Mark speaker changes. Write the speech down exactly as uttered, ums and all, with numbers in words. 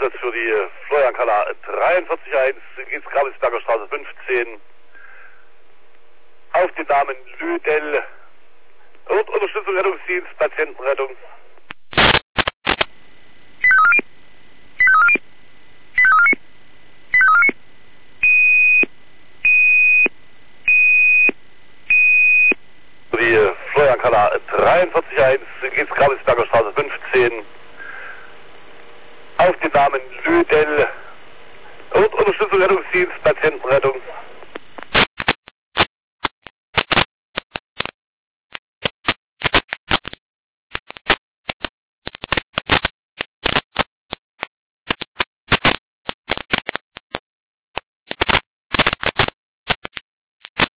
Speaker 1: Einsatz für die Florian Kalla dreiundvierzig eins, geht's Grabelsberger Straße fünfzehn. Auf den Namen Lüdel. Und Unterstützung Rettungsdienst, Patientenrettung. Für die Florian Kalla dreiundvierzig eins, geht's Grabelsberger Straße fünfzehn. Auf den Namen Lüdel. Und Unterstützung Rettungsdienst, Patientenrettung.